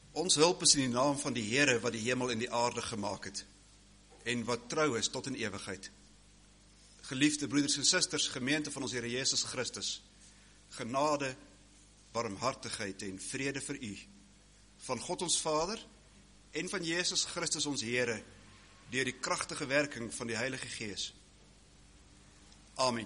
Ons hulp is in die naam van die Here wat die hemel en die aarde gemaak het en wat trou is tot in ewigheid. Geliefde broeders en susters, gemeente van ons Here Jesus Christus, genade, barmhartigheid en vrede vir u, van God ons Vader en van Jesus Christus ons Here, deur die kragtige werking van die Heilige Gees. Amen.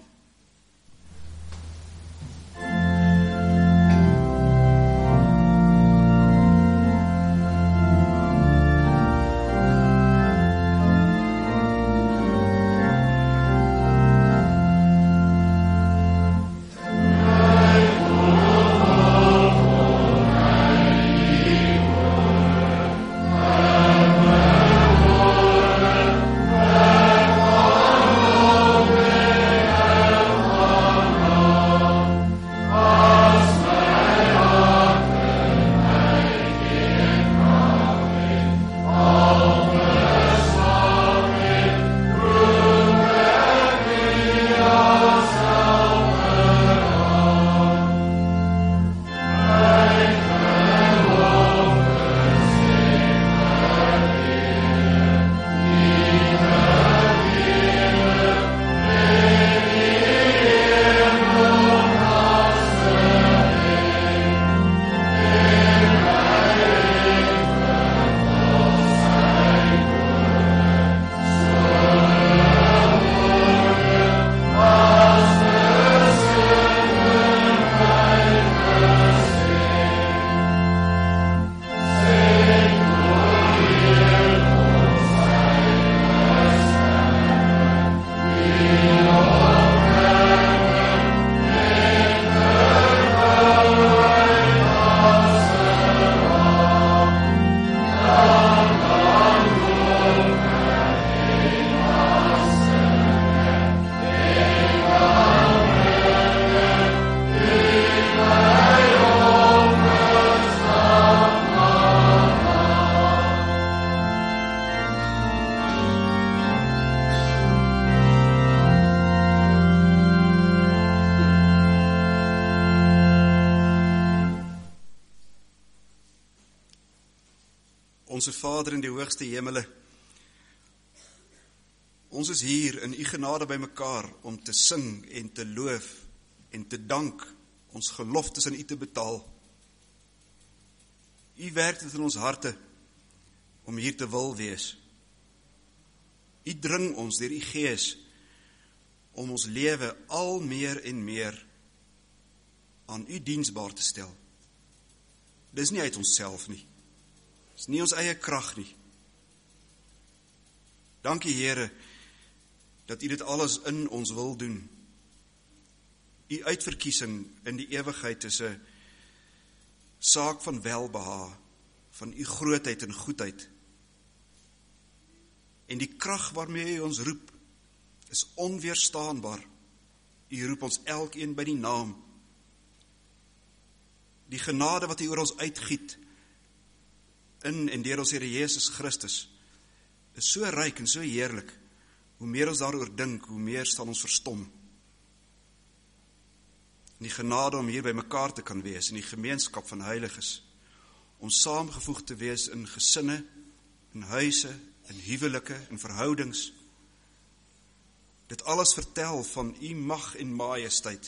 Onse Vader in die hoogste hemele, ons is hier in u genade by mekaar om te sing en te loof en te dank, ons geloftes aan u te betaal. U werk dit in ons harte om hier te wil wees. U dring ons deur u Gees om ons lewe al meer en meer aan u diensbaar te stel. Dis nie uit onsself nie. Dis nie ons eie krag nie. Dankie Here, dat u dit alles in ons wil doen. U uitverkiesing in die ewigheid is 'n saak van welbehae, van u grootheid en goedheid. En die krag waarmee u ons roep, is onweerstaanbaar. U roep ons elkeen by die naam. Die genade wat u oor ons uitgiet, in en deur ons Here Jesus Christus, is so ryk en so heerlik. Hoe meer ons daaroor dink, hoe meer sal ons verstom. En die genade om hier by mekaar te kan wees, in die gemeenskap van heiliges, om saamgevoeg te wees in gesinne, in huise, in huwelike, in verhoudings. Dit alles vertel van u mag en majesteit.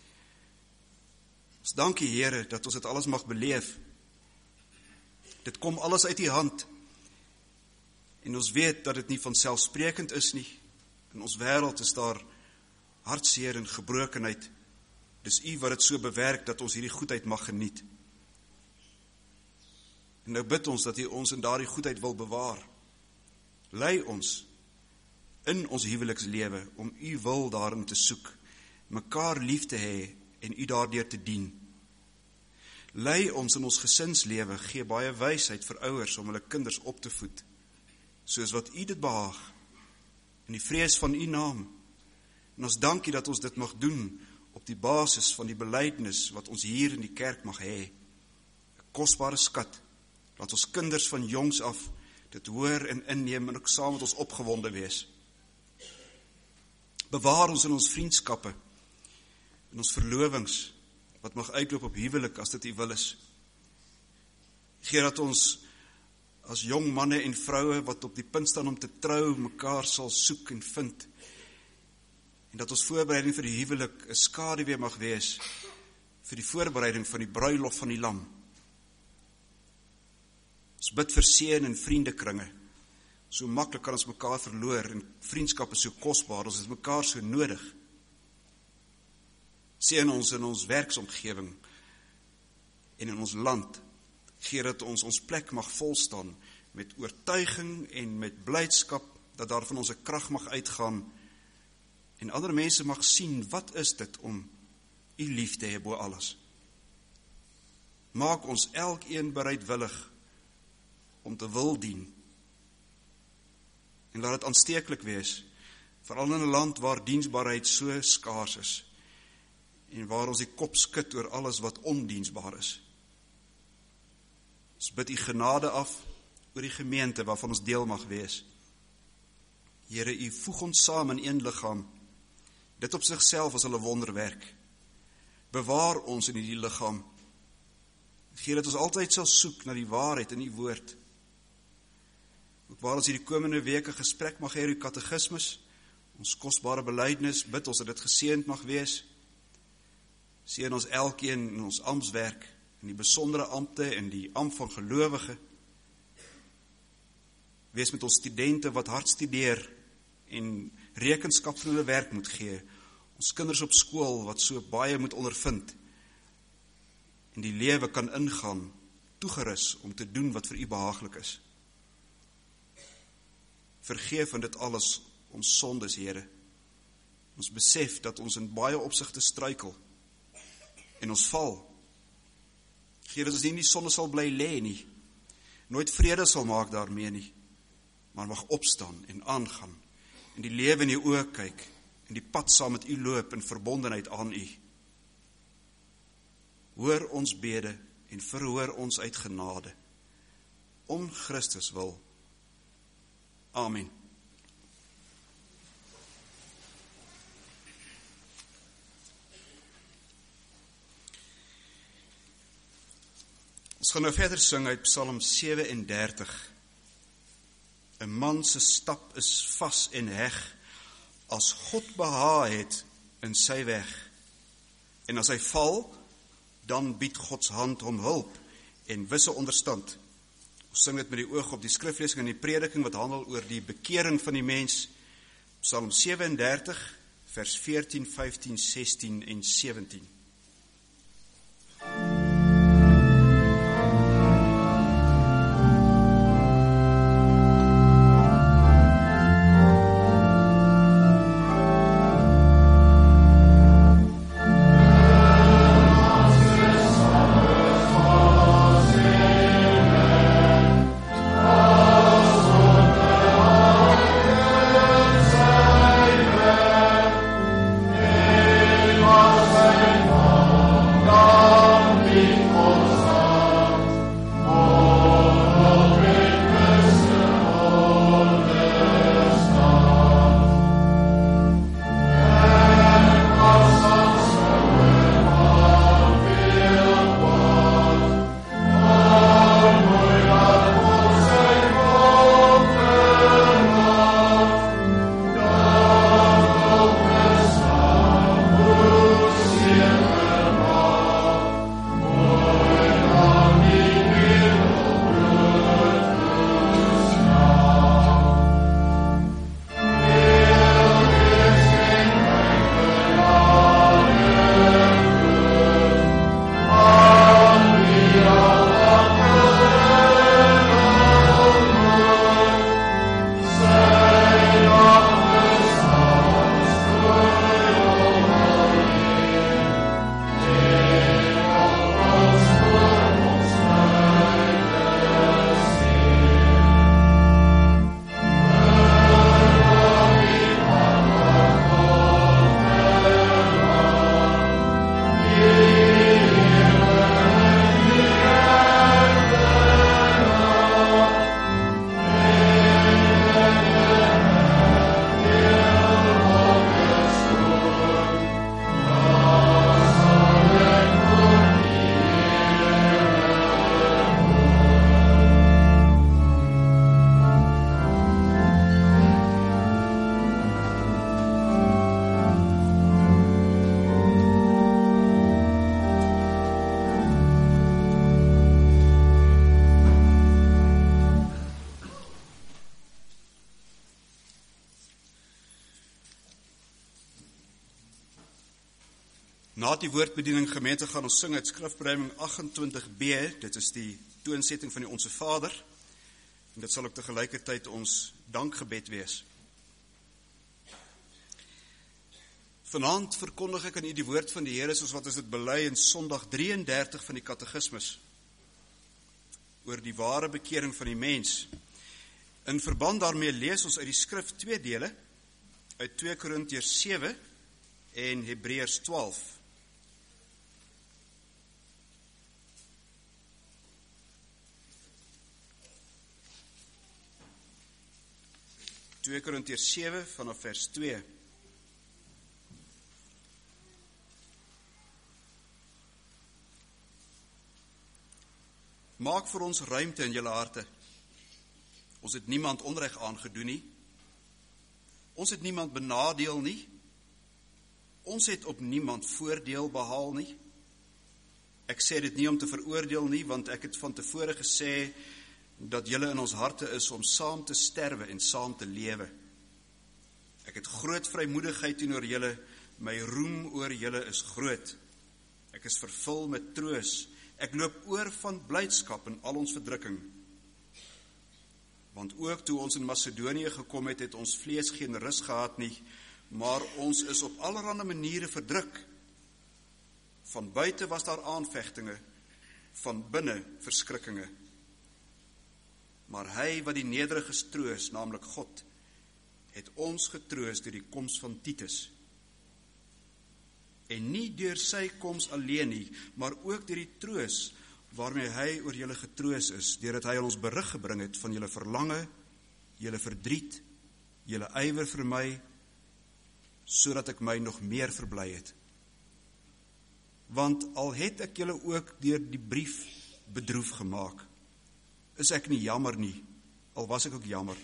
Ons dankie Here, dat ons dit alles mag beleef. Dit kom alles uit die hand, en ons weet dat dit nie vanselfsprekend is nie. In ons wêreld is daar hartseer en gebrokenheid. Dis u wat dit so bewerk, dat ons hierdie goedheid mag geniet. En nou bid ons, dat u ons in daardie goedheid wil bewaar. Lei ons in ons huwelikslewe, om u wil daarin te soek, mekaar lief te hê, en u daardeur te dien. Lei ons in ons gesinslewe, gee baie wysheid vir ouers om hulle kinders op te voed, soos wat u dit behaag, in die vrees van u naam. En ons dankie dat ons dit mag doen, op die basis van die belydenis, wat ons hier in die kerk mag hê. 'n Kosbare skat, laat ons kinders van jongs af dit hoor en inneem, en ook saam met ons opgewonde wees. Bewaar ons in ons vriendskappe, in ons verlovings, wat mag uitloop op huwelik as dit u wil is. Gee dat ons as jong manne en vroue wat op die punt staan om te trou, mekaar sal soek en vind. En dat ons voorbereiding vir die huwelik 'n skaduwee mag wees vir die voorbereiding van die bruilof van die Lam. Ons bid vir seën in vriendekringe. So maklik kan ons mekaar verloor en vriendskap is so kosbaar, ons het mekaar so nodig. Seën ons in ons werksomgewing en in ons land. Gee dat ons plek mag volstaan met oortuiging en met blydskap, dat daar van ons 'n krag mag uitgaan en ander mense mag sien, wat is dit om U lief te hê bo alles. Maak ons elkeen bereidwillig om te wil dien. En laat dit aansteeklik wees, veral in 'n land waar diensbaarheid so skaars is en waar ons die kop skud oor alles wat ondiensbaar is. Ons bid U genade af oor die gemeente waarvan ons deel mag wees. Here, U voeg ons saam in een liggaam. Dit op sigself is 'n wonderwerk. Bewaar ons in die liggaam. Gee dat ons altyd sal soek na die waarheid in U woord. Ook waar ons hierdie komende weke gesprek mag hê oor die katekismus, ons kosbare belydenis, bid ons dat dit geseënd mag wees. Seën ons elkeen in ons amptswerk, in die besondere ampte en die ampt van gelowige. Wees met ons studente wat hard studeer en rekenskap van hulle werk moet gee. Ons kinders op skool wat so baie moet ondervind en die lewe kan ingaan, toegerus om te doen wat vir U behaaglik is. Vergeef van dit alles ons sondes, Here. Ons besef dat ons in baie opsigte struikel en ons val. Gee dat ons nie in die sonde sal bly lê nie, nooit vrede sal maak daarmee nie, maar mag opstaan en aangaan en die lewe in U oë kyk en die pad saam met U loop in verbondenheid aan U. Hoor ons bede en verhoor ons uit genade. Om Christus wil. Amen. Ons gaan nou verder sing uit Psalm 37. 'n man se stap is vas en heg, as God behaag het in sy weg. En as hy val, dan bied Gods hand hom hulp en wisse onderstand. Ons sing dit met die oog op die skriflesing en die prediking wat handel oor die bekering van die mens. Psalm 37, vers 14, 15, 16 en 17. Amen. Na die woordbediening gemeente gaan ons sing uit skrifbediening 28b, dit is die toonsetting van die Onse Vader, en dit sal ook tegelijkertyd ons dankgebed wees. Vanaand verkondig ek aan u die woord van die Here soos wat ons dit bely in Sondag 33 van die Katekismus, oor die ware bekering van die mens. In verband daarmee lees ons uit die skrif 2 dele, uit 2 Korintiërs 7 en Hebreërs 12. 2 Korintiërs 7 vanaf vers 2. Maak vir ons ruimte in julle harte. Ons het niemand onreg aangedoen nie. Ons het niemand benadeel nie. Ons het op niemand voordeel behaal nie. Ek sê dit nie om te veroordeel nie, want ek het van tevore gesê dat julle in ons harte is om saam te sterwe en saam te lewe. Ek het groot vrymoedigheid teenoor julle, my roem oor julle is groot. Ek is vervul met troos, ek loop oor van blydskap in al ons verdrukking. Want ook toe ons in Macedonië gekom het, het ons vlees geen rus gehad nie, maar ons is op allerhande maniere verdruk. Van buite was daar aanvegtinge, van binne verskrikkinge. Maar hy wat die nederiges troos, naamlik God, het ons getroos deur die koms van Titus. En nie deur sy koms alleen nie, maar ook deur die troos waarmee hy oor julle getroos is, deurdat hy ons berig gebring het van julle verlange, julle verdriet, julle ywer vir my, sodat ek my nog meer verbly het. Want al het ek julle ook deur die brief bedroef gemaak, is ek nie jammer nie, al was ek ook jammer.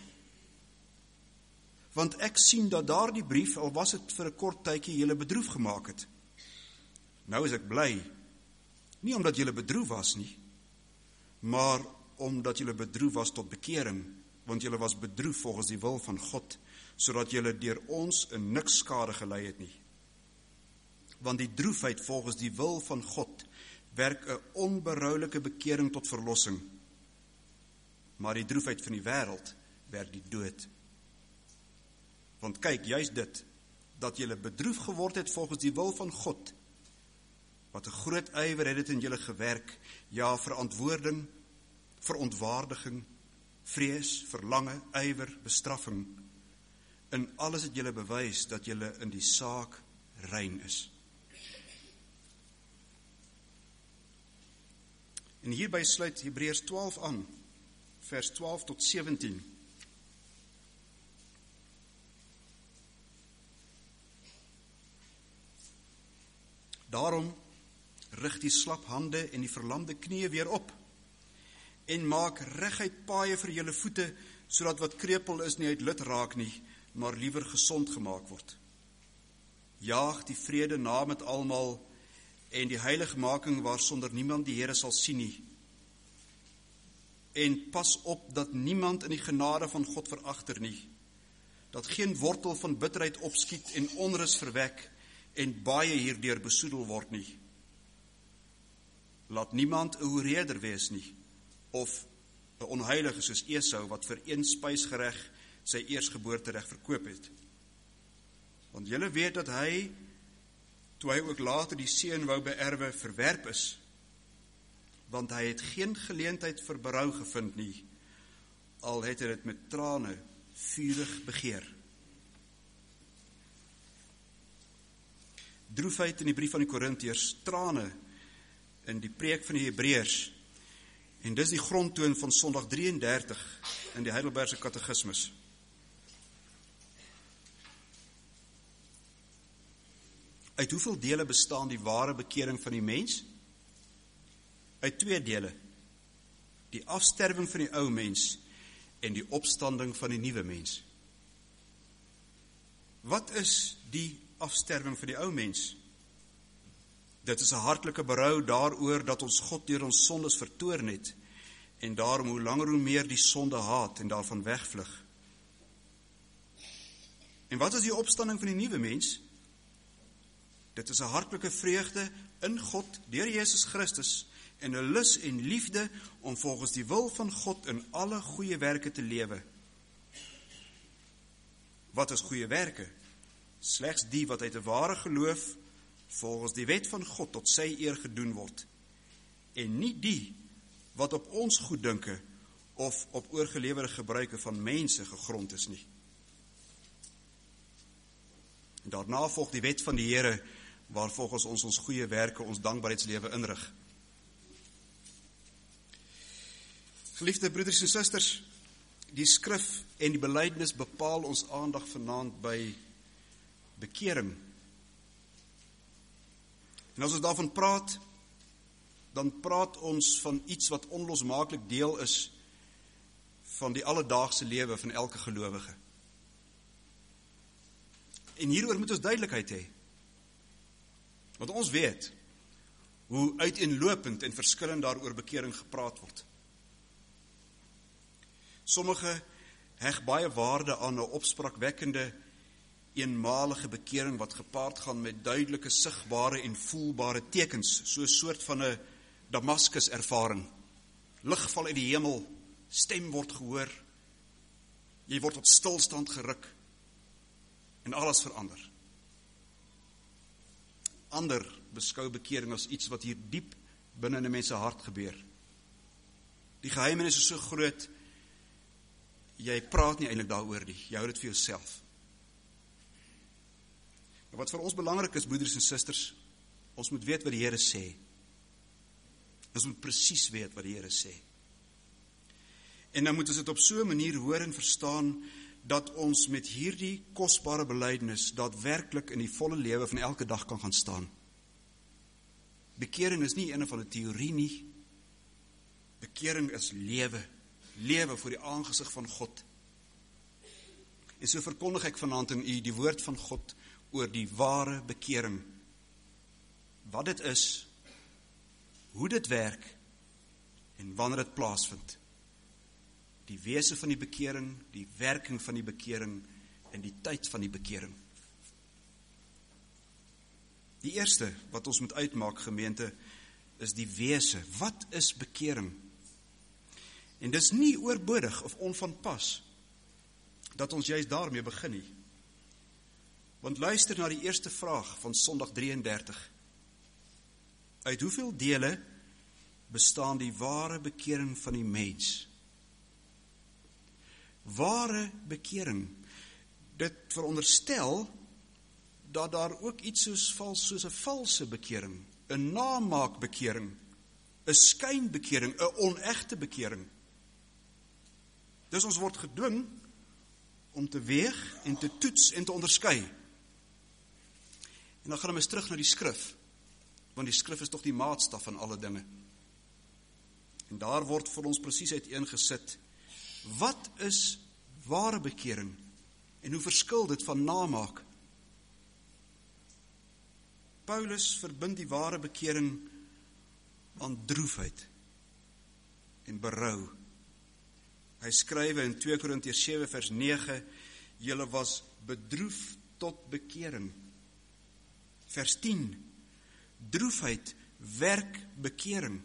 Want ek sien dat daardie brief, al was het vir 'n kort tydjie, julle bedroef gemaak het. Nou is ek bly, nie omdat julle bedroef was nie, maar omdat julle bedroef was tot bekering, want julle was bedroef volgens die wil van God, sodat julle deur ons in niks skade gely het nie. Want die droefheid volgens die wil van God werk 'n onberoulike bekering tot verlossing, maar die droefheid van die wêreld werk die dood. Want kyk, juist dit, dat julle bedroef geword het volgens die wil van God, wat 'n groot ywer het dit in julle gewerk, ja, verantwoording, verontwaardiging, vrees, verlange, ywer, bestraffing. In alles het julle bewys dat julle in die saak rein is. En hierby sluit Hebreërs 12 aan, vers 12 tot 17. Daarom rig die slap hande en die verlamde knieë weer op en maak reguit paaie vir julle voete, sodat wat krepeel is nie uit lid raak nie, maar liewer gesond gemaak word. Jaag die vrede na met almal en die heiligmaking waarsonder niemand die Here sal sien nie. En pas op dat niemand in die genade van God veragter nie, dat geen wortel van bitterheid opskiet en onrus verwek en baie hierdeur besoedel word nie. Laat niemand 'n hoereerder wees nie, of 'n onheilige soos Esau, wat vir een spysgereg sy eersgeboortereg verkoop het. Want julle weet dat hy, toe hy ook later die seën wou beerwe, verwerp is, want hy het geen geleentheid vir berou gevind nie, al het hy dit met trane vurig begeer. Droefheid in die brief van die Korintiërs, trane in die preek van die Hebreërs, en dis die grondtoon van Sondag 33 in die Heidelbergse Katekismus. Uit hoeveel dele bestaan die ware bekering van die mens? Uit 2 dele. Die afsterwing van die ou mens en die opstanding van die nuwe mens. Wat is die afsterwing van die ou mens? Dit is 'n hartlike berou daaroor dat ons God deur ons sondes vertoorn het en daarom hoe langer hoe meer die sonde haat en daarvan wegvlug. En wat is die opstanding van die nuwe mens? Dit is 'n hartlike vreugde in God deur Jesus Christus en 'n lus en liefde om volgens die wil van God in alle goeie werke te lewe. Wat is goeie werke? Slegs die wat uit 'n ware geloof volgens die wet van God tot sy eer gedoen word, en nie die wat op ons goeddinke of op oorgelewerde gebruike van mense gegrond is nie. En daarna volg die wet van die Here, waar volgens ons goeie werke ons dankbaarheidslewe inrig. Geliefde broeders en susters, die skrif en die belydenis bepaal ons aandag vanaand by bekering. En as ons daarvan praat, dan praat ons van iets wat onlosmaaklik deel is van die alledaagse lewe van elke gelowige. En hieroor moet ons duidelikheid hê. Want ons weet hoe uiteenlopend en verskillend daaroor bekering gepraat word. Sommige heg baie waarde aan 'n opspraakwekkende, eenmalige bekering wat gepaard gaan met duidelike, sigbare en voelbare tekens, so 'n soort van 'n Damaskus ervaring. Lig val uit die hemel, stem word gehoor, jy word tot stilstand geruk en alles verander. Ander beskou bekering as iets wat hier diep binne in 'n mens se hart gebeur. Die geheimenis is so groot, jy praat nie eintlik daaroor nie, jy hou dit vir jouself. Maar wat vir ons belangrik is, broeders en susters, ons moet weet wat die Here sê. Ons moet presies weet wat die Here sê. En dan moet ons dit op so 'n manier hoor en verstaan, dat ons met hierdie kosbare belydenis daadwerklik in die volle lewe van elke dag kan gaan staan. Bekering is nie een van 'n teorie nie. Bekering is lewe voor die aangesig van God. En so verkondig ek vanaand aan u die woord van God oor die ware bekering. Wat dit is, hoe dit werk en wanneer dit plaasvind. Die wese van die bekering, die werking van die bekering en die tyd van die bekering. Die eerste wat ons moet uitmaak, gemeente, is die wese. Wat is bekering? En dis nie oorbodig of onvanpas dat ons juist daarmee begin nie. Want luister na die eerste vraag van Sondag 33. Uit hoeveel dele bestaan die ware bekering van die mens? Ware bekering, dit veronderstel dat daar ook iets soos 'n valse bekering, 'n namaakbekering, 'n skynbekering, 'n onegte bekering. Dus ons word gedwing om te weeg en te toets en te onderskei. En dan gaan ons terug na die skrif, want die skrif is tog die maatstaf van alle dinge. En daar word vir ons presies uiteengesit, wat is ware bekering en hoe verskil dit van namaak? Paulus verbind die ware bekering aan droefheid en berou. Hy skrywe in 2 Korintiërs 7 vers 9, julle was bedroef tot bekering. Vers 10, droefheid werk bekering.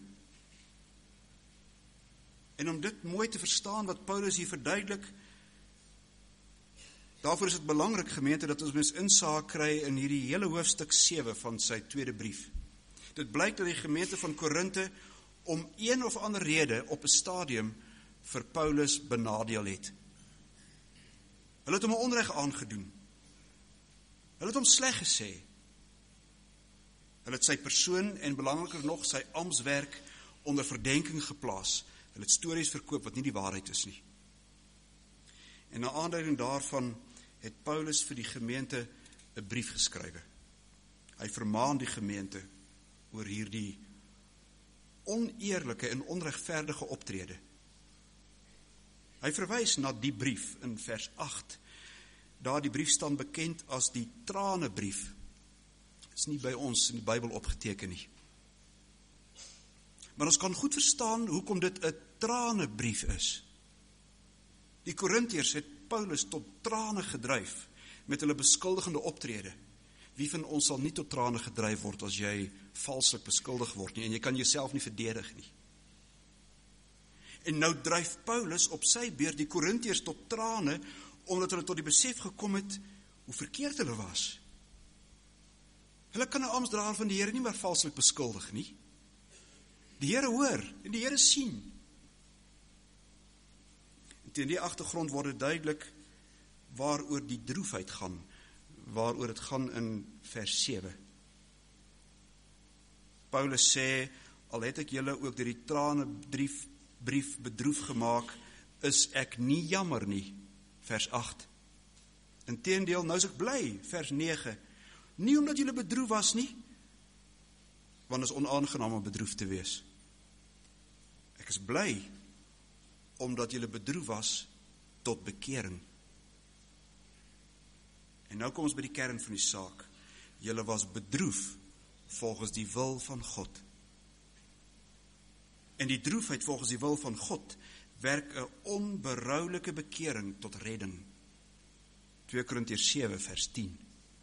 En om dit mooi te verstaan wat Paulus hier verduidelik, daarvoor is dit belangrik, gemeente, dat ons mens insaag kry in hierdie hele hoofstuk 7 van sy tweede brief. Dit blyk dat die gemeente van Korinthe om een of ander rede op 'n stadium vir Paulus benadeel het. Hulle het hom 'n onreg aangedoen. Hulle het hom sleg gesê. Hulle het sy persoon en belangriker nog sy amptswerk onder verdenking geplaas. Hulle het stories verkoop wat nie die waarheid is nie. En na aanleiding daarvan het Paulus vir die gemeente 'n brief geskrywe. Hy vermaan die gemeente oor hierdie oneerlike en onregverdige optrede. Hy verwys na die brief in vers 8. Daar die brief staan bekend as die tranebrief. Dit is nie by ons in die Bybel opgeteken nie. Maar ons kan goed verstaan hoekom dit 'n tranebrief is. Die Korintiërs het Paulus tot trane gedryf met hulle beskuldigende optrede. Wie van ons sal nie tot trane gedryf word as jy valslik beskuldig word nie, en jy kan jouself nie verdedig nie. En nou dryf Paulus op sy beurt die Korintiërs tot trane, omdat hulle tot die besef gekom het, hoe verkeerd hulle was. Hulle kan 'n amptdraer van die Here nie meer valslik beskuldig nie. Die Here hoor, en die Here sien. En teen die agtergrond word dit duidelik waaroor die droefheid gaan, waaroor het gaan in vers 7. Paulus sê, al het ek julle ook deur die tranebrief bedroef gemaak, is ek nie jammer nie, vers 8. Inteendeel, nou is ek bly, vers 9. Nie omdat julle bedroef was nie, want is onaangenaam om bedroef te wees. Ek is bly, omdat julle bedroef was tot bekering. En nou kom ons by die kern van die saak. Julle was bedroef volgens die wil van God. En die droefheid volgens die wil van God werk 'n onberoulike bekering tot redding. 2 Korintiërs 7 vers 10.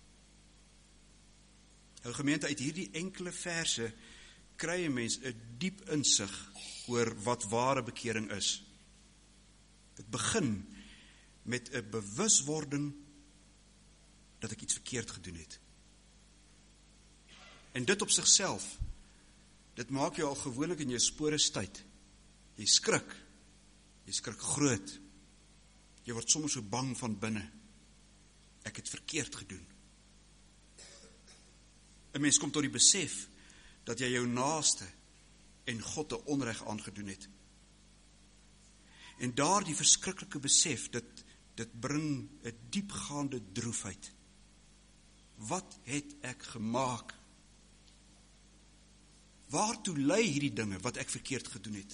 Nou gemeente, uit hierdie enkele verse kry 'n mens 'n diep insig oor wat ware bekering is. Dit begin met 'n bewuswording dat ek iets verkeerd gedoen het. En dit op sigself, dit maak jou al gewoonlik in jou spore stuit. Jy skrik groot. Jy word soms so bang van binne. Ek het verkeerd gedoen. 'n Mens kom tot die besef dat jy jou naaste en God 'n onreg aangedoen het. En daardie verskriklike besef, dit bring 'n diepgaande droefheid. Wat het ek gemaak? Waartoe lei hierdie dinge wat ek verkeerd gedoen het?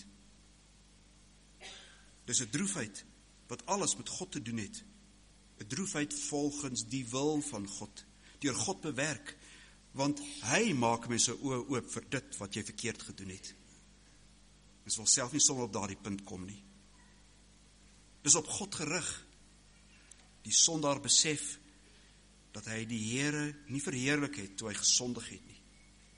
Dis 'n droefheid wat alles met God te doen het. 'n Droefheid volgens die wil van God, deur God bewerk, want hy maak mense oë oop vir dit wat jy verkeerd gedoen het. Mens wil self nie sommer op daardie punt kom nie. Dis op God gerig. Die sondaar besef dat hy die Here nie verheerlik het toe hy gesondig het nie.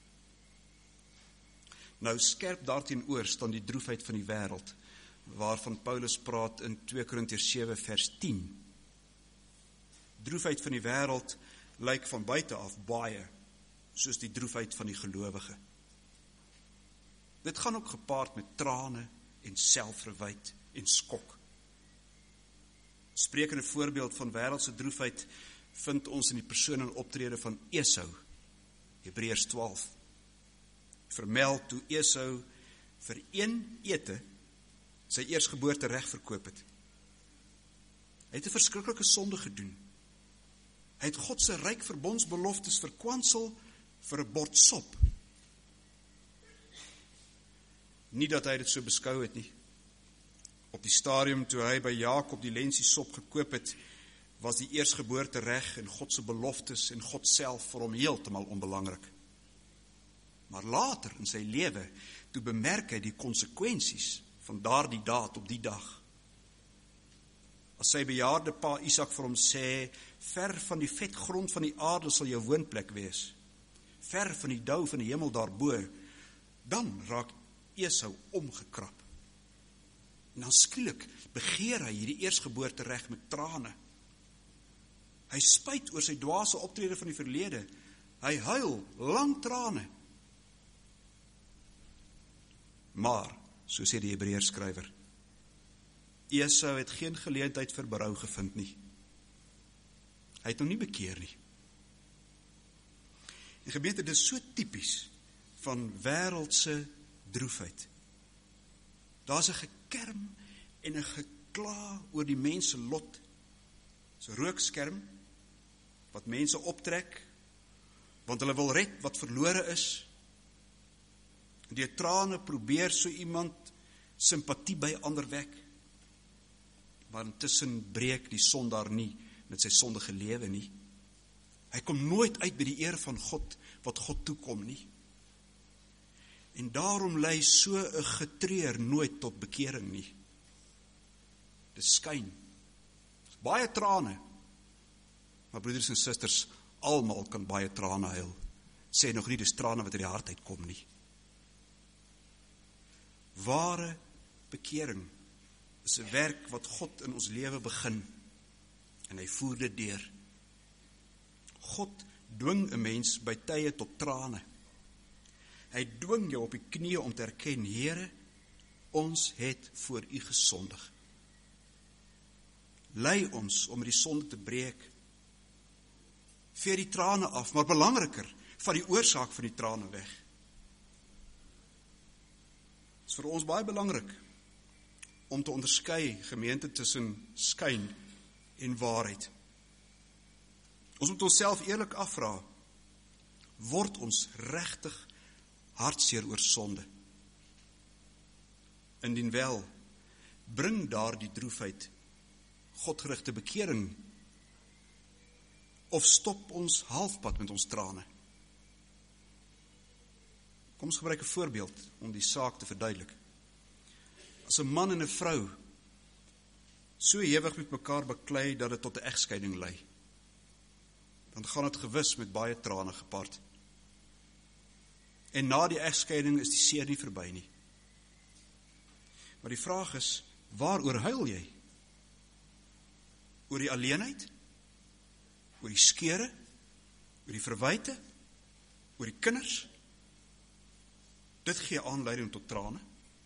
Nou skerp daarteenoor staan die droefheid van die wêreld, waarvan Paulus praat in 2 Korintiërs 7 vers 10. Droefheid van die wêreld lyk van buite af baie soos die droefheid van die gelowige. Dit gaan ook gepaard met trane en selfverwyd en skok. Sprekende voorbeeld van wêreldse droefheid vind ons in die persoon en optrede van Esau, Hebreërs 12. Vermeld toe Esau vir een ete sy eersgeboorte reg verkoop het. Hy het 'n verskriklike sonde gedoen. Hy het God se ryk verbondsbeloftes verkwansel vir 'n bord sop. Nie dat hy dit so beskou het nie. Op die stadium toe hy by Jakob die lensie sop gekoop het, was die eersgeboorte reg en God se beloftes en God self vir hom heeltemal onbelangrik. Maar later in sy lewe, toe bemerk hy die konsekwensies van daardie daad op die dag. As sy bejaarde pa Isak vir hom sê, ver van die vetgrond van die aarde sal jou woonplek wees, ver van die dou van die hemel daarbo, dan raak Esau omgekrap. En dan skielik begeer hy hierdie eersgeboorte reg met trane. Hy spyt oor sy dwaase optrede van die verlede. Hy huil lang trane. Maar, so sê die Hebreërs skrywer, Esau het geen geleentheid vir berou gevind nie. Hy het hom nie bekeer nie. En gemeente, dit is so tipies van wêreldse droefheid. Daar's 'n gekerm en 'n gekla oor die mens se lot. Dis 'n rookskerm wat mense optrek, want hulle wil red wat verlore is. En deur trane probeer so iemand simpatie by ander wek. Maar intussen breek die sondaar nie met sy sondige lewe nie. Hy kom nooit uit by die eer van God, wat God toekom nie. En daarom lei so 'n getreur nooit tot bekering nie. Dis skyn. Baie trane. Maar broeders en susters, Almal kan baie trane huil. Sê nog nie, dis trane wat uit die hart uitkom nie. Ware bekering is 'n werk wat God in ons lewe begin, en hy voer dit deur. God dwing 'n mens by tye tot trane. Hy dwing jou op die knieë om te erken, Here, ons het voor U gesondig. Lei ons om met die sonde te breek. Veer die trane af, maar belangriker, van die oorsaak van die trane weg. Dit is vir ons baie belangrik om te onderskei, gemeente, tussen skyn en waarheid. Ons moet onsself eerlik afvra, word ons regtig hartseer oor sonde? Indien wel, bring daardie droefheid Godgerigte bekering, of stop ons halfpad met ons trane? Kom ons gebruik 'n voorbeeld om die saak te verduidelik. As 'n man en 'n vrou so ewig met mekaar beklei dat dit tot 'n egskeiding lei, dan gaan dit gewis met baie trane gepaard. En na die egskeiding is die seer nie verby nie. Maar die vraag is, waaroor huil jy? Oor die alleenheid? Oor die skeure? Oor die verwyte? Oor die kinders? Dit gee aanleiding tot trane.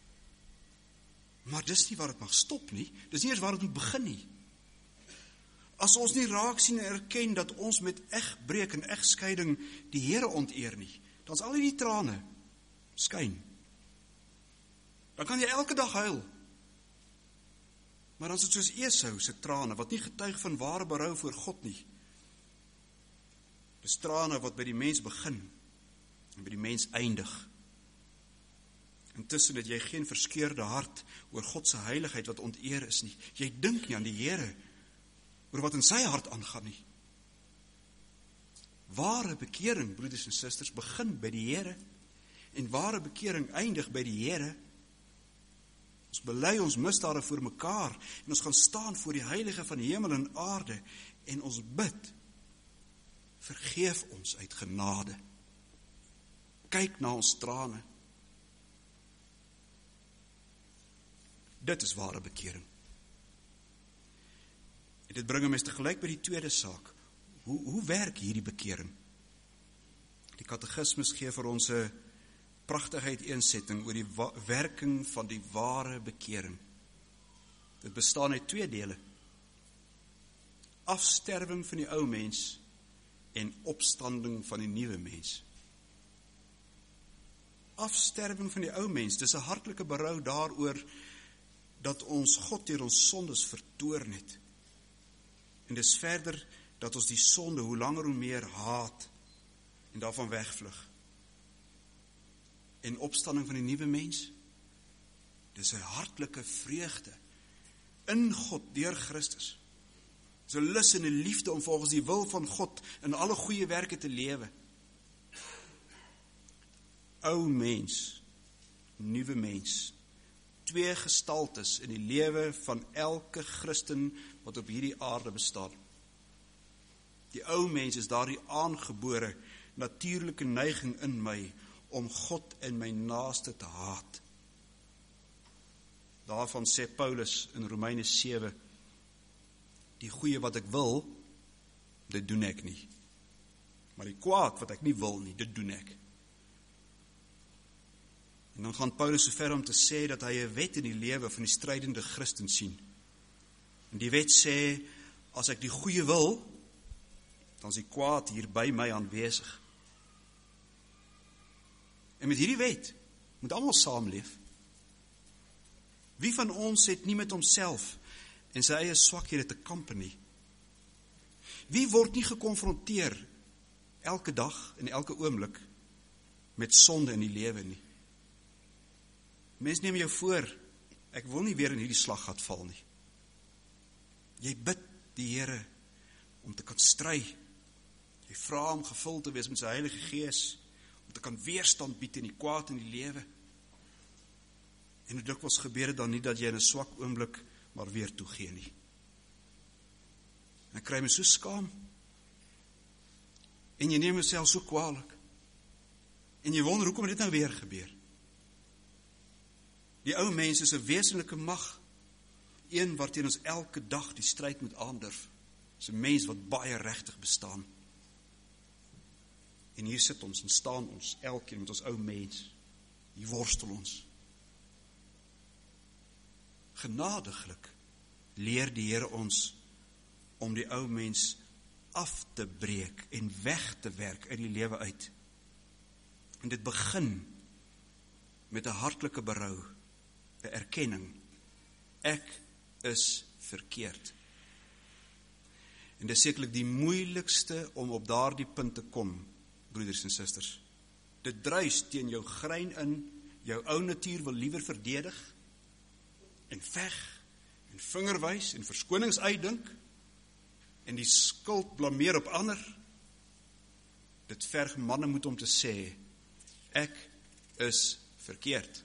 Maar dis nie waar dit mag stop nie. Dis nie eers waar dit moet begin nie. As ons nie raak sien en erken dat ons met egbreek en egskeiding die Here onteer nie, dan is al die trane skyn. Dan kan jy elke dag huil. Maar dan is dit soos Esau se trane, wat nie getuig van ware berou voor God nie. Dis trane wat by die mens begin en by die mens eindig. Intussen het jy geen verskeurde hart oor God se heiligheid wat onteer is nie. Jy dink nie aan die Here oor wat in sy hart aangaan nie. Ware bekering, broeders en susters, begin by die Here, en ware bekering eindig by die Here. Ons bely ons misdade voor mekaar, en ons gaan staan voor die Heilige van hemel en aarde, en ons bid, vergeef ons uit genade. Kyk na ons trane. Dit is ware bekering. En dit bring ons tegelijk by die tweede saak. Hoe werk hierdie bekering? Die katekismus gee vir ons 'n pragtige uiteensetting oor die werking van die ware bekering. Dit bestaan uit 2 dele. Afsterwing van die ou mens en opstanding van die nuwe mens. Afsterwing van die ou mens, dis 'n hartlike berou daaroor dat ons God deur ons sondes vertoorn het. En dis verder dat ons die sonde hoe langer hoe meer haat en daarvan wegvlug. En opstanding van die nuwe mens, dis 'n hartlike vreugde in God deur Christus. Dis 'n lus en 'n liefde om volgens die wil van God in alle goeie werke te lewe. Ou mens, nuwe mens, 2 gestaltes in die lewe van elke Christen wat op hierdie aarde bestaan. Die ou mens is daardie aangebore natuurlike neiging in my om God en my naaste te haat. Daarvan sê Paulus in Romeine 7, die goeie wat ek wil, dit doen ek nie. Maar die kwaad wat ek nie wil nie, dit doen ek. En dan gaan Paulus so ver om te sê dat hy 'n wet in die lewe van die strydende Christen sien. En die wet sê, as ek die goeie wil, dan is die kwaad hier by my aanwesig. En met hierdie wet moet almal saamleef. Wie van ons het nie met homself en sy eie swakhede te kampe nie? Wie word nie gekonfronteer elke dag en elke oomblik met sonde in die lewe nie? Mens neem jou voor, ek wil nie weer in hierdie slaggat val nie. Jy bid die Here om te kan stry. Jy vra hom gevul te wees met sy Heilige Gees, om te kan weerstand bied in die kwaad in die lewe. En hoe dikwels gebeur dit dan nie dat jy in 'n swak oomblik maar weer toegee nie. En ek kry my so skaam. En jy neem jouself so kwaadlik. En jy wonder, hoekom het dit nou weer gebeur? Die ou mens is 'n wesenlike mag, een waarteen ons elke dag die stryd moet aandurf. Is 'n mens wat baie regtig bestaan. En hier sit ons en staan ons, elkeen met ons ou mens. Hier worstel ons. Genadiglik leer die Here ons om die ou mens af te breek en weg te werk uit die lewe uit. En dit begin met 'n hartlike berou, 'n erkenning. Ek is verkeerd. En dit is sekerlik die moeilikste om op daardie punt te kom, broeders en susters. Dit druis teen jou grein in, jou ou natuur wil liewer verdedig, en veg, en vingerwys, en verskonings uitdink, en die skuld blameer op ander. Dit verg manne moet om te sê, ek is verkeerd.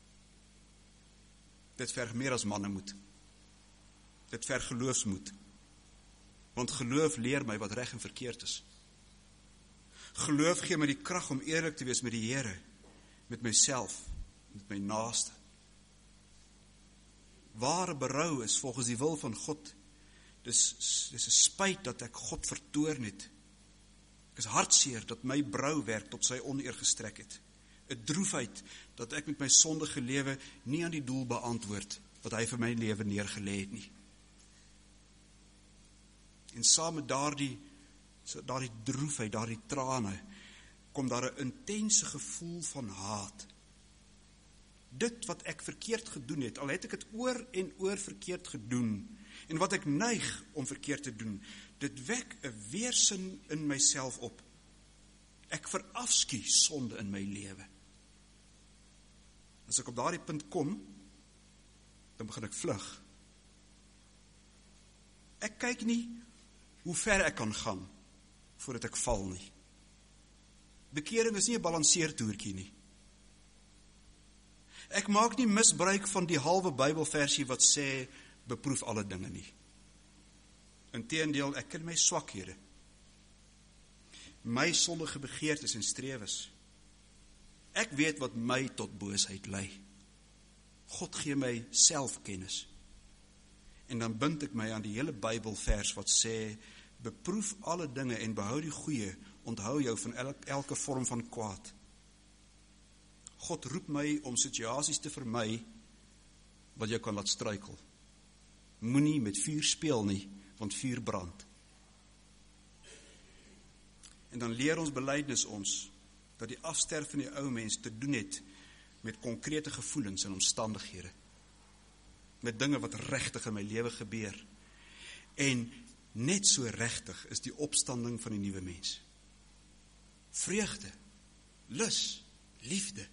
Dit verg meer as manne moet. Dit verg geloofsmoed. Want geloof leer my wat reg en verkeerd is. Geloof gee my die krag om eerlik te wees met die Here, met myself, met my naaste. Ware berou is volgens die wil van God. Dis 'n spyt dat ek God vertoorn het. Ek is hartseer dat my brouwerk tot sy oneer gestrek het. 'n Droefheid dat ek met my sondige lewe nie aan die doel beantwoord wat hy vir my lewe neergelê het nie. En saam met daardie droefheid, daardie trane, kom daar 'n intense gevoel van haat. Dit wat ek verkeerd gedoen het, al het ek dit oor en oor verkeerd gedoen, en wat ek neig om verkeerd te doen, dit wek 'n weersin in myself op. Ek verafskuw sonde in my lewe. As ek op daardie punt kom, dan begin ek vlug. Ek kyk nie hoe ver ek kan gaan voordat ek val nie. Bekering is nie 'n balanseertoertjie nie. Ek maak nie misbruik van die halwe Bybelversie wat sê, beproef alle dinge nie. Inteendeel, ek ken my swakhede. My sondige begeertes en strewes. Ek weet wat my tot boosheid lei. God gee my selfkennis. En dan bind ek my aan die hele Bybelvers wat sê, beproef alle dinge en behou die goeie, onthou jou van elke vorm van kwaad. God roep my om situasies te vermy wat jou kan laat struikel. Moenie met vuur speel nie, want vuur brand. En dan leer ons belydenis ons dat die afsterf van die ou mens te doen het met konkrete gevoelens en omstandighede. Met dinge wat regtig in my lewe gebeur. En net so regtig is die opstanding van die nuwe mens. Vreugde, lus, liefde.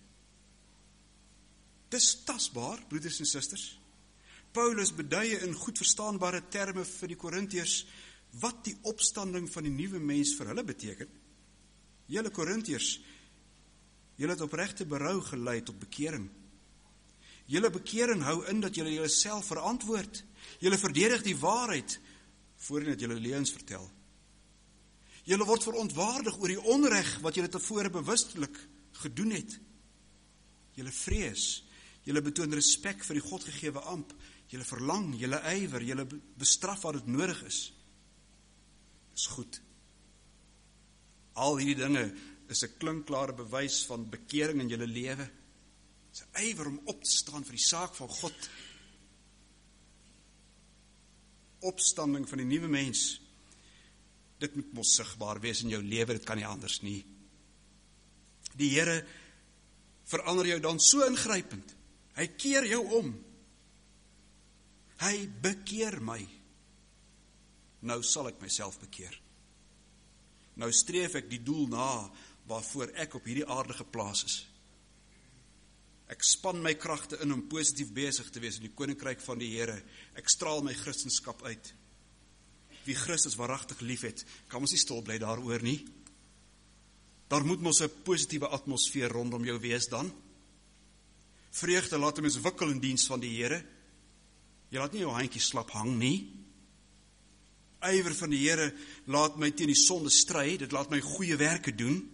Dis tasbaar, broeders en susters. Paulus beduie in goed verstaanbare terme vir die Korintiërs wat die opstanding van die nuwe mens vir hulle beteken. Julle Korintiërs, julle het opregte berou gelei tot bekering. Julle bekering hou in dat julle julleself verantwoord. Julle verdedig die waarheid voordat julle leuns vertel. Julle word verontwaardig oor die onreg wat julle tevore bewustelik gedoen het. Julle vrees, julle betoon respek vir die Godgegewe amp, julle verlang, julle ywer, julle bestraf wat dit nodig is. Dis goed. Al hierdie dinge is 'n klinkklare bewys van bekering in julle lewe. Dis 'n ywer om op te staan vir die saak van God. Opstanding van die nuwe mens. Dit moet mos sigbaar wees in jou lewe, dit kan nie anders nie. Die Here verander jou dan so ingrypend. Hy keer jou om. Hy bekeer my. Nou sal ek myself bekeer. Nou streef ek die doel na waarvoor ek op hierdie aarde geplaas is. Ek span my kragte in om positief besig te wees in die koninkryk van die Here. Ek straal my Christenskap uit. Wie Christus waaragtig lief het, kan ons nie stil bly daaroor nie. Daar moet mos 'n positiewe atmosfeer rondom jou wees dan. Vreugde laat 'n mens wikkel in diens van die Here. Jy laat nie jou handjie slap hang nie. ywer van die Here laat my teen die sonde stry, dit laat my goeie werke doen.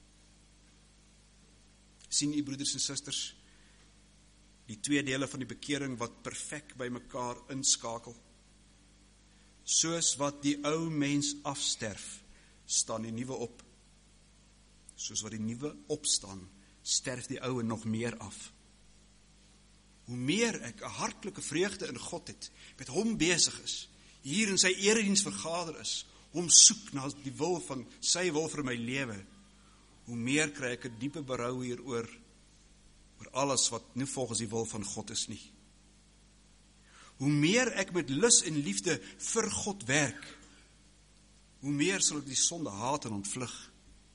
Sien u broeders en susters, die twee dele van die bekering wat perfek by mekaar inskakel. Soos wat die ou mens afsterf, staan die nuwe op. Soos wat die nuwe opstaan, sterf die ouwe nog meer af. Hoe meer ek 'n hartlike vreugde in God het, met hom besig is, hier in sy erediens vergader is, hom soek na die wil van sy wil vir my lewe, hoe meer kry ek 'n diepe berou hieroor, oor alles wat nie volgens die wil van God is nie. Hoe meer ek met lus en liefde vir God werk, hoe meer sal ek die sonde haat en ontvlug.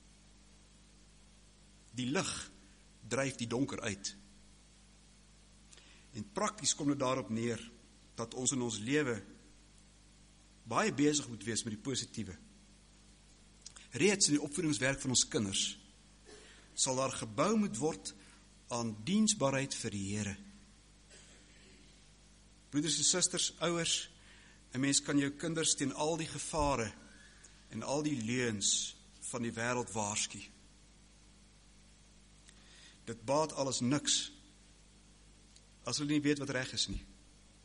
Die lig dryf die donker uit. En prakties kom dit daarop neer, dat ons in ons lewe baie besig moet wees met die positiewe. Reeds in die opvoedingswerk van ons kinders, sal daar gebou moet word aan diensbaarheid vir die Here. Broeders en susters, ouers, 'n mens kan jou kinders teen al die gevare en al die leuns van die wêreld waarsku. Dit baat alles niks, as hulle nie weet wat reg is nie.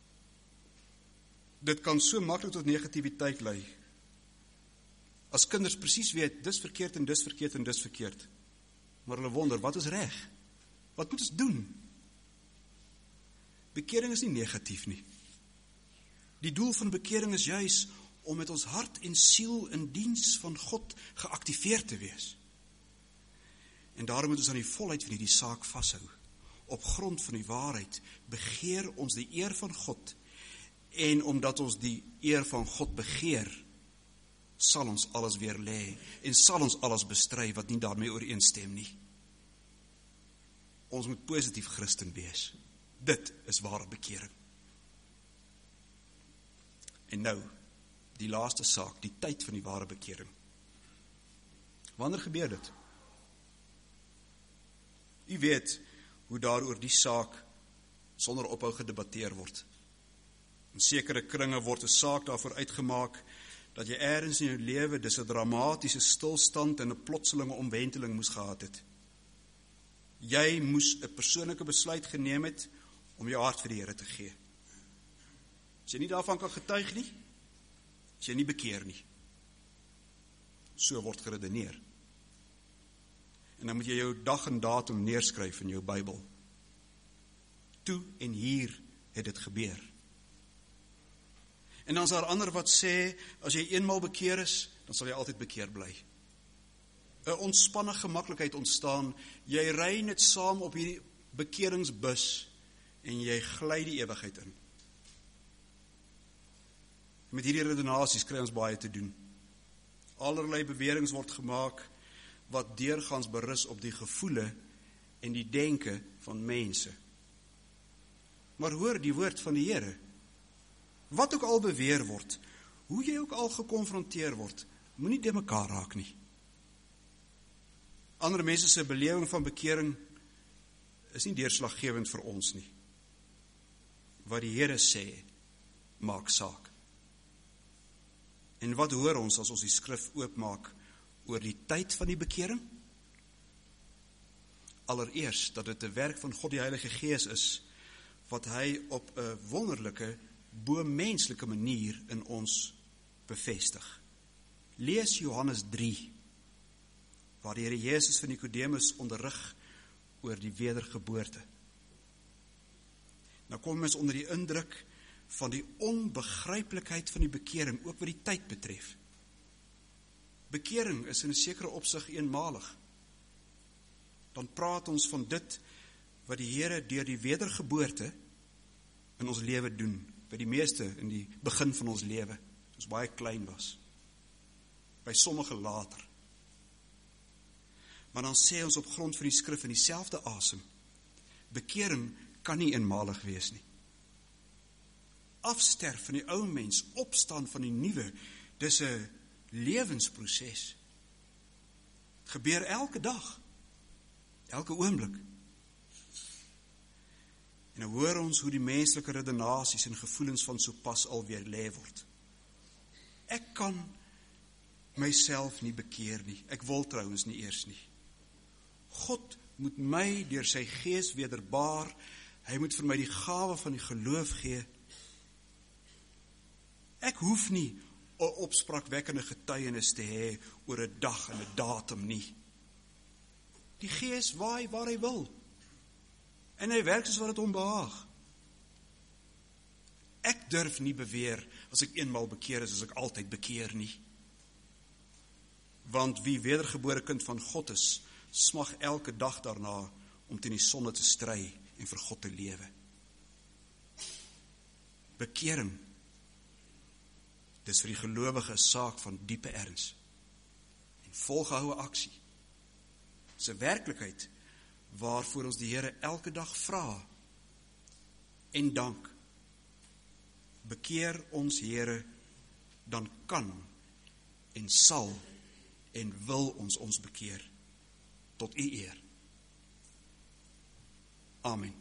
Dit kan so maklik tot negativiteit lei. As kinders presies weet, dis verkeerd en dis verkeerd en dis verkeerd. Maar hulle wonder, wat is reg? Wat moet ons doen? Bekering is nie negatief nie. Die doel van bekering is juis om met ons hart en siel in diens van God geaktiveerd te wees. En daarom moet ons aan die volheid van hierdie saak vashou. Op grond van die waarheid begeer ons die eer van God, en omdat ons die eer van God begeer, sal ons alles weer lê, en sal ons alles bestry wat nie daarmee ooreenstem nie. Ons moet positief Christen wees. Dit is ware bekering. En nou, die laaste saak, die tyd van die ware bekering. Wanneer gebeur dit? U weet hoe daar oor die saak sonder ophou gedebatteer word. In sekere kringe word 'n saak daarvoor uitgemaak dat jy eers in jou lewe dis 'n dramatiese stilstand en 'n plotselinge omwenteling moes gehad het. Jy moes 'n persoonlike besluit geneem het om jou hart vir die Here te gee. As jy nie daarvan kan getuig nie, as jy nie bekeer nie. So word geredeneer. En dan moet jy jou dag en datum neerskryf in jou Bybel. Toe en hier het dit gebeur. En dan is daar ander wat sê, as jy eenmaal bekeer is, dan sal jy altyd bekeer bly. 'n Ontspanne gemaklikheid ontstaan, jy ry net saam op hierdie bekeringsbus, en jy gly die ewigheid in. Met hierdie redenasies kry ons baie te doen. Allerlei beweringe word gemaak, wat deurgaans berus op die gevoele en die denke van mense. Maar hoor die woord van die Here. Wat ook al beweer word, hoe jy ook al gekonfronteer word, moenie de mekaar raak nie. Ander mense se belewing van bekering is nie deurslaggewend vir ons nie. Wat die Here sê, maak saak. En wat hoor ons as ons die skrif oopmaak oor die tyd van die bekering? Allereerst dat dit 'n werk van God die Heilige Gees is, wat hy op 'n wonderlike, bo-menslike manier in ons bevestig. Lees Johannes 3, waar die Here Jesus van Nikodemus onderrig oor die wedergeboorte. Nou kom ons onder die indruk van die onbegryplikheid van die bekering, ook wat die tyd betref. Bekering is in 'n sekere opsig eenmalig. Dan praat ons van dit wat die Here deur die wedergeboorte in ons lewe doen, by die meeste in die begin van ons lewe, toe ons baie klein was. By sommige later. Maar dan sê ons op grond van die skrif in dieselfde asem, bekering kan nie eenmalig wees nie. Afsterf van die ou mens, opstaan van die nuwe, dis 'n lewensproses. Het gebeur elke dag, elke oomblik. En nou hoor ons hoe die menslike redenasies en gevoelens van so pas alweer lê word. Ek kan myself nie bekeer nie. Ek wil trouens nie eers nie. God moet my deur sy gees wederbaar. Hy moet vir my die gawe van die geloof gee. Ek hoef nie 'n opspraakwekkende getuienis te hê oor 'n dag en 'n datum nie. Die Gees waai waar hy wil. En hy werk soos wat dit hom behaag. Ek durf nie beweer, as ek eenmaal bekeer is, as ek altyd bekeer nie. Want wie wedergebore kind van God is, smag elke dag daarna om teen die sonde te stry en vir God te lewe. Bekering, dis vir die gelowige 'n saak van diepe erns en volgehoue aksie. Dis 'n werklikheid waarvoor ons die Here elke dag vra en dank. Bekeer ons Here, dan kan en sal en wil ons bekeer tot U eer. Amen.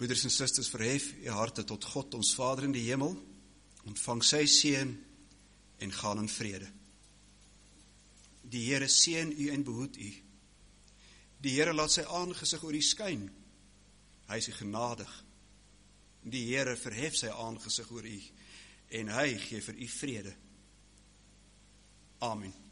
Broeders en susters, verhef u harte tot God, ons Vader in die hemel, ontvang sy seën en gaan in vrede. Die Here seën u en behoed u. Die Here laat sy aangesig oor u skyn. Hy is u genadig. Die Here verhef sy aangesig oor u en hy gee vir u vrede. Amen.